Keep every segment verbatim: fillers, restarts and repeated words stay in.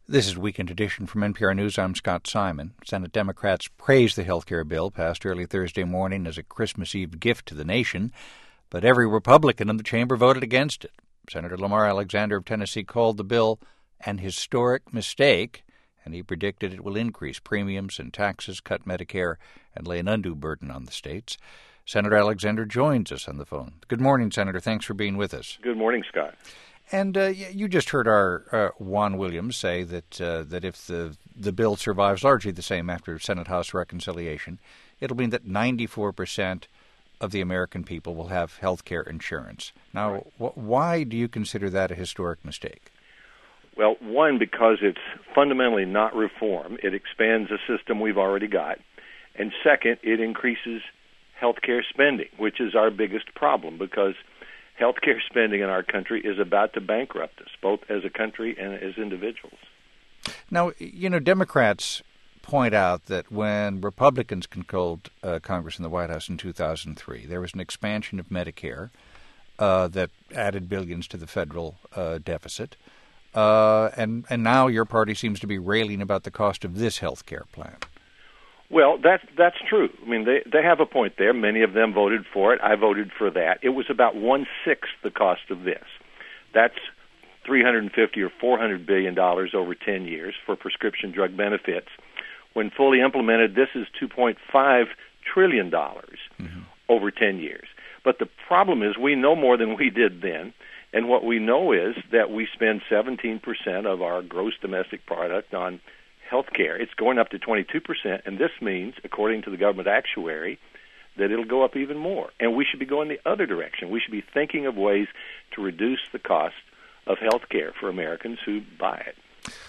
This is Weekend Edition from N P R News. I'm Scott Simon. Senate Democrats praised the health care bill passed early Thursday morning as a Christmas Eve gift to the nation, but every Republican in the chamber voted against it. Senator Lamar Alexander of Tennessee called the bill an historic mistake, and he predicted it will increase premiums and taxes, cut Medicare, and lay an undue burden on the states. Senator Alexander joins us on the phone. Good morning, Senator. Thanks for being with us. Good morning, Scott. And uh, you just heard our uh, Juan Williams say that uh, that if the the bill survives largely the same after Senate-House reconciliation, it'll mean that ninety-four percent of the American people will have health care insurance. Now, Right. wh- why do you consider that a historic mistake? Well, one, because it's fundamentally not reform. It expands a system we've already got. And second, it increases health care spending, which is our biggest problem, because healthcare spending in our country is about to bankrupt us, both as a country and as individuals. Now, you know, Democrats point out that when Republicans controlled uh, Congress and the White House in two thousand three, there was an expansion of Medicare uh, that added billions to the federal uh, deficit. Uh, and, and now your party seems to be railing about the cost of this health care plan. Well, that's that's true. I mean, they they have a point there. Many of them voted for it. I voted for that. It was about one sixth the cost of this. That's three hundred fifty or four hundred billion dollars over ten years for prescription drug benefits. When fully implemented, this is two point five trillion dollars mm-hmm. over ten years. But the problem is, we know more than we did then, and what we know is that we spend seventeen percent of our gross domestic product on health care. It's going up to twenty-two percent, and this means, according to the government actuary, that it'll go up even more. And we should be going the other direction. We should be thinking of ways to reduce the cost of health care for Americans who buy it.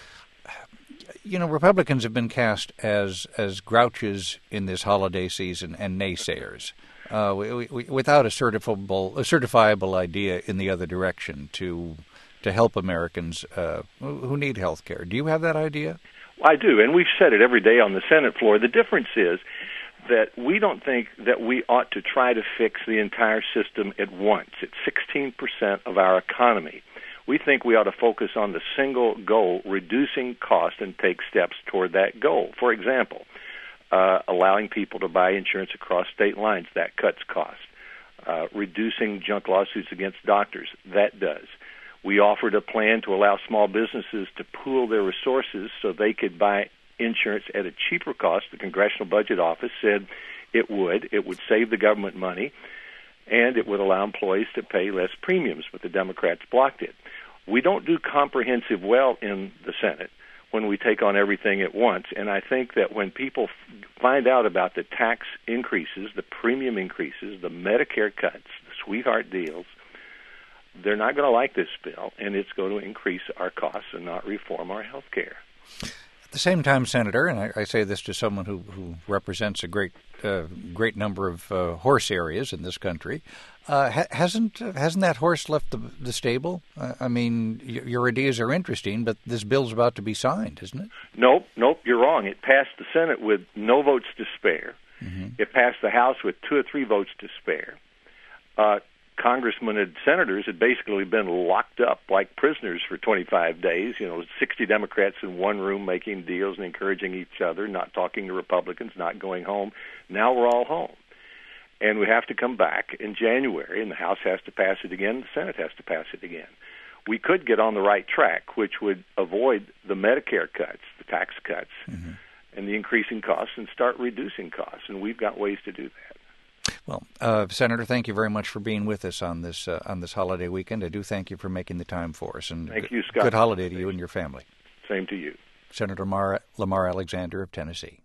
You know, Republicans have been cast as as grouches in this holiday season and naysayers, uh, we, we, without a certifiable a certifiable idea in the other direction to to help Americans uh, who need health care. Do you have that idea? I do, and we've said it every day on the Senate floor. The difference is that we don't think that we ought to try to fix the entire system at once. It's sixteen percent of our economy. We think we ought to focus on the single goal, reducing cost, and take steps toward that goal. For example, uh, allowing people to buy insurance across state lines, that cuts cost. Uh, reducing junk lawsuits against doctors, that does. We offered a plan to allow small businesses to pool their resources so they could buy insurance at a cheaper cost. The Congressional Budget Office said it would. It would save the government money, and it would allow employees to pay less premiums, but the Democrats blocked it. We don't do comprehensive well in the Senate when we take on everything at once, and I think that when people f- find out about the tax increases, the premium increases, the Medicare cuts, the sweetheart deals, they're not going to like this bill, and it's going to increase our costs and not reform our health care. At the same time, Senator, and I, I say this to someone who, who represents a great uh, great number of uh, horse areas in this country, uh, ha- hasn't hasn't that horse left the, the stable? Uh, I mean, y- your ideas are interesting, but this bill's about to be signed, isn't it? Nope, nope, you're wrong. It passed the Senate with no votes to spare. Mm-hmm. It passed the House with two or three votes to spare. Uh, Congressmen and senators had basically been locked up like prisoners for twenty-five days, you know, sixty Democrats in one room making deals and encouraging each other, not talking to Republicans, not going home. Now we're all home. And we have to come back in January, and the House has to pass it again, the Senate has to pass it again. We could get on the right track, which would avoid the Medicare cuts, the tax cuts, mm-hmm. and the increasing costs, and start reducing costs, and we've got ways to do that. Well, uh, Senator, thank you very much for being with us on this uh, on this holiday weekend. I do thank you for making the time for us. And thank g- you, Scott. Good holiday to you and your family. Same to you. Senator Lamar, Lamar Alexander of Tennessee.